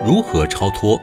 如何超脱？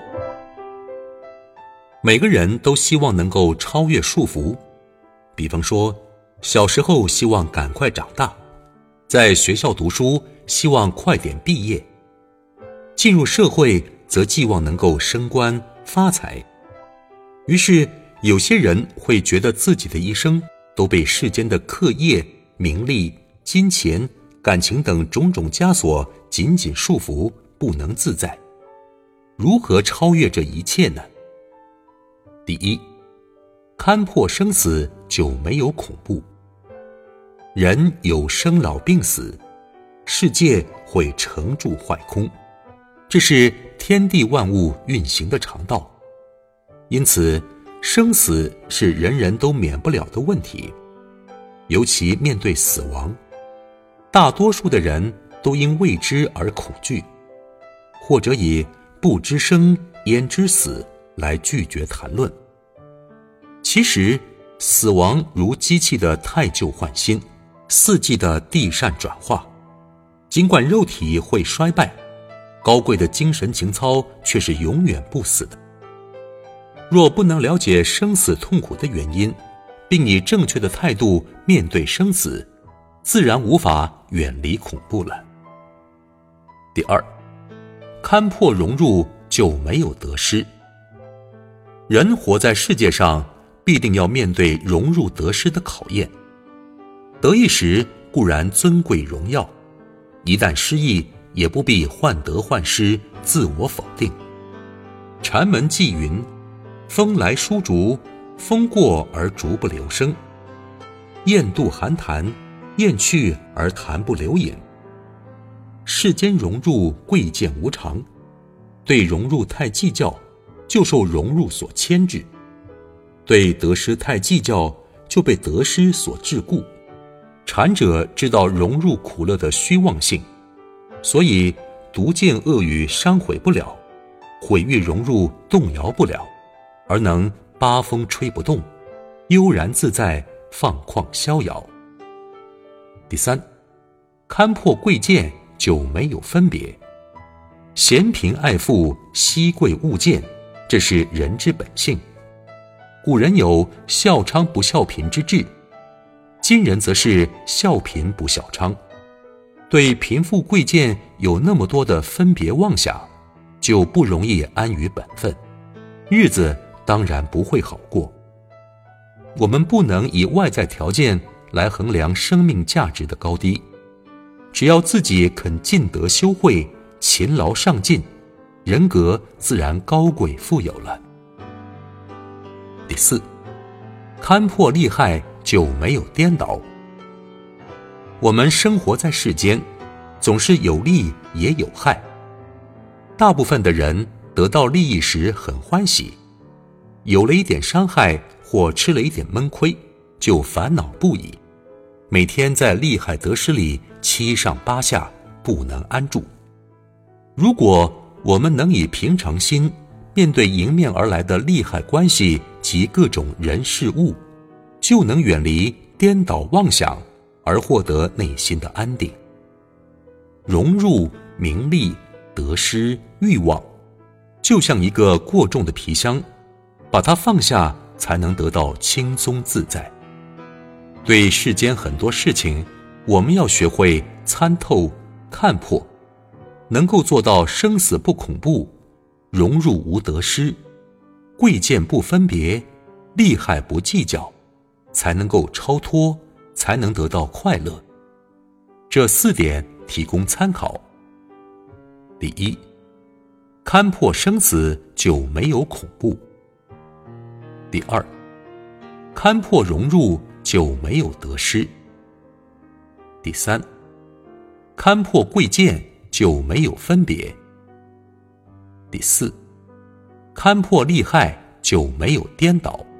每个人都希望能够超越束缚，比方说，小时候希望赶快长大，在学校读书希望快点毕业，进入社会则寄望能够升官发财。于是有些人会觉得自己的一生都被世间的课业、名利、金钱、感情等种种枷锁紧紧束缚，不能自在。如何超越这一切呢？第一，看破生死就没有恐怖。人有生老病死，世界会成住坏空，这是天地万物运行的常道。因此，生死是人人都免不了的问题。尤其面对死亡，大多数的人都因未知而恐惧，或者以不知生焉知死来拒绝谈论。其实死亡如机器的太旧换新，四季的地扇转化，尽管肉体会衰败，高贵的精神情操却是永远不死的。若不能了解生死痛苦的原因，并以正确的态度面对生死，自然无法远离恐怖了。第二，看破融入就没有得失。人活在世界上，必定要面对融入得失的考验。得意时固然尊贵荣耀，一旦失意，也不必患得患失，自我否定。禅门记云：风来疏竹，风过而竹不留声；雁渡寒潭，雁去而潭不留影。世间融入贵贱无常，对融入太计较，就受融入所牵制；对得失太计较，就被得失所桎梏。禅者知道融入苦乐的虚妄性，所以毒箭恶语伤毁不了，毁誉融入动摇不了，而能八风吹不动，悠然自在，放旷逍遥。第三，看破贵贱就没有分别。嫌贫爱富，惜贵恶贱，这是人之本性。古人有孝昌不孝贫之志，今人则是孝贫不孝昌。对贫富贵贱有那么多的分别妄想，就不容易安于本分，日子当然不会好过。我们不能以外在条件来衡量生命价值的高低，只要自己肯尽德修慧，勤劳上进，人格自然高贵富有了。第四，看破利害就没有颠倒。我们生活在世间，总是有利也有害。大部分的人得到利益时很欢喜，有了一点伤害或吃了一点闷亏，就烦恼不已，每天在利害得失里七上八下，不能安住。如果我们能以平常心面对迎面而来的利害关系及各种人事物，就能远离颠倒妄想，而获得内心的安定。融入名利、得失、欲望，就像一个过重的皮箱，把它放下，才能得到轻松自在。对世间很多事情，我们要学会参透、看破，能够做到生死不恐怖，融入无得失，贵贱不分别，利害不计较，才能够超脱，才能得到快乐。这4点提供参考。第一，看破生死就没有恐怖。第二，看破融入就没有得失。第三，看破贵贱就没有分别。第四，看破利害就没有颠倒。